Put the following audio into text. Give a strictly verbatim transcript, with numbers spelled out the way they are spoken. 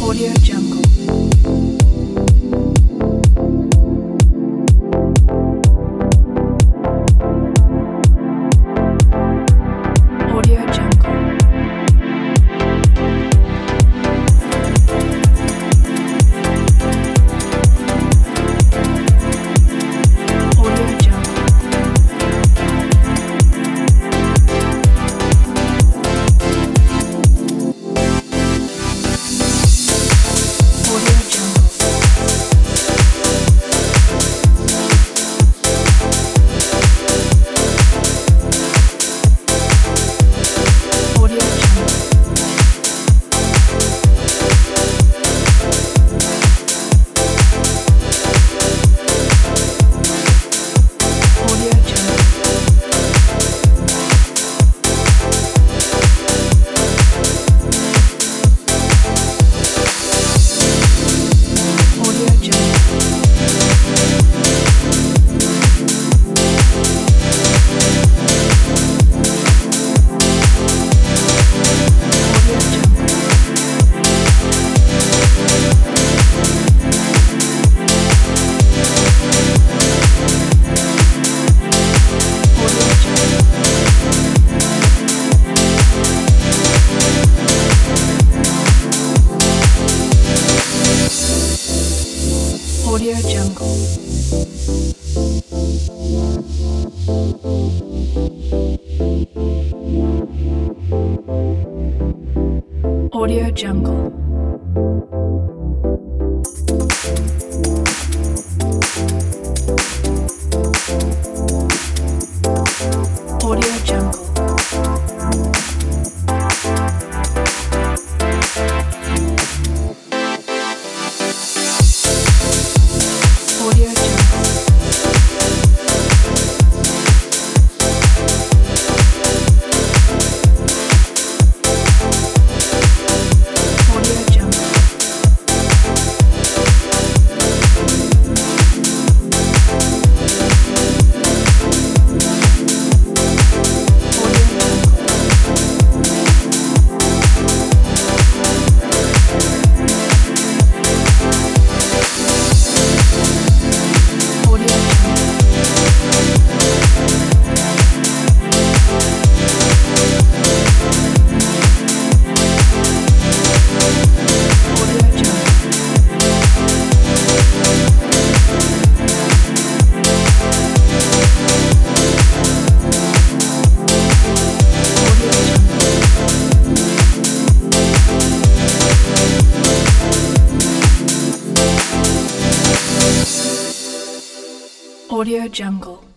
Audio Jungle. Audio Jungle. Audio Jungle. Audio Jungle. Audio Jungle. Audio Jungle. Audio Jungle. Audio Jungle. Audio Jungle. Audio Jungle. Audio Jungle. Audio Jungle. Audio Jungle. Audio Jungle. Audio Jungle. Audio Jungle. Audio Jungle. Audio Jungle. Audio Jungle.